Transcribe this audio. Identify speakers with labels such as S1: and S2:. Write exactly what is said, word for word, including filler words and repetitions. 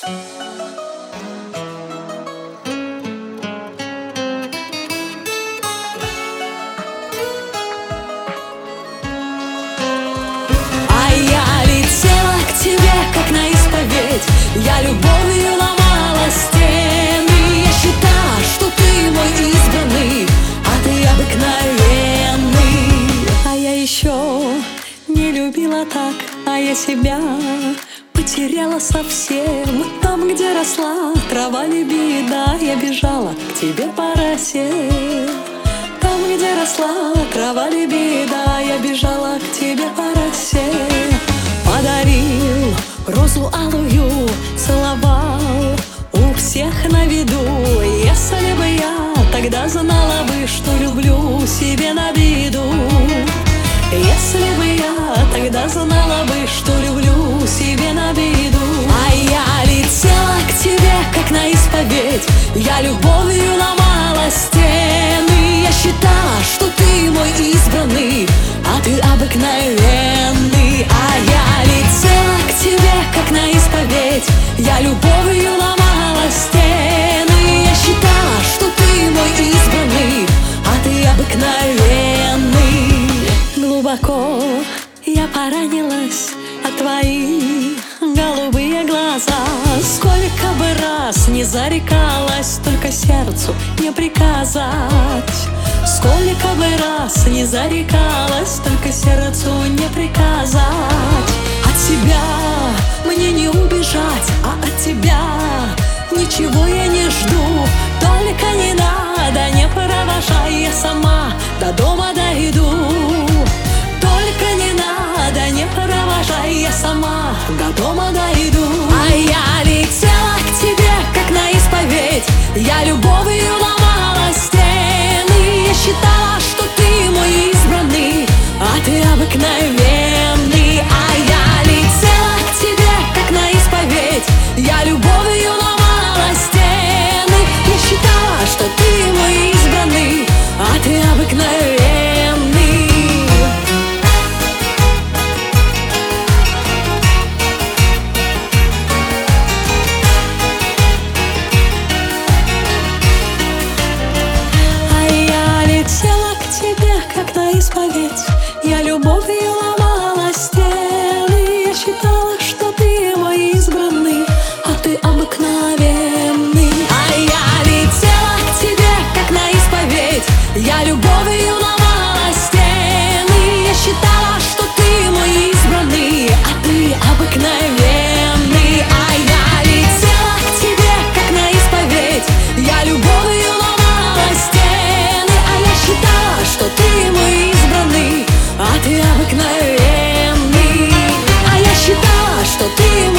S1: А я летела к тебе, как на исповедь. Я любовью ломала стены. Я считала, что ты мой избранный, а ты обыкновенный. А я еще не любила так, а я себя потеряла совсем. Там, где росла трава лебеда, я бежала к тебе по росе. Там, где росла трава лебеда, я бежала к тебе по росе. Подарил розу алую, целовал у всех на виду. Если бы я тогда знала бы, что люблю себе на виду. Если бы я тогда знала бы, что люблю себе на виду. А я летела к тебе, как на исповедь. Я любовью ломала стены. Я считала, что ты мой избранный, а ты обыкновенный. А я летела к тебе, как на исповедь. Я любовью ломала стены. Я считала, что ты мой избранный, а ты обыкновенный. Глубоко я поранилась от твои голубые глаза. Сколько бы раз не зарекалась, только сердцу не приказать. Сколько бы раз не зарекалась, только сердцу не приказать. От тебя мне не убежать, а от тебя ничего я не жду. Только не надо, не провожай, я сама до дома дойду. Только не надо, не провожай, я сама до дома дойду. А я летела к тебе, как на исповедь. Я любовью ломала стены. Я считала, что ты мой избранный, а ты обыкновенный. А я летела к тебе, как на исповедь. Я любовью ломала стены. Я считала, что ты мой избранный, а ты обыкновенный. Я любовью ломала стены. Я считала, что ты мой избранный, а ты обыкновенный. А я летела к тебе, как на исповедь. Я любовью ломала стены. Я считала, что ты мой избранный, а ты обыкновенный. А я летела к тебе, как на исповедь. Я любовью ломала стены. А я считала, что ты мой избранный, а ты обыкновенный. А я считала, что ты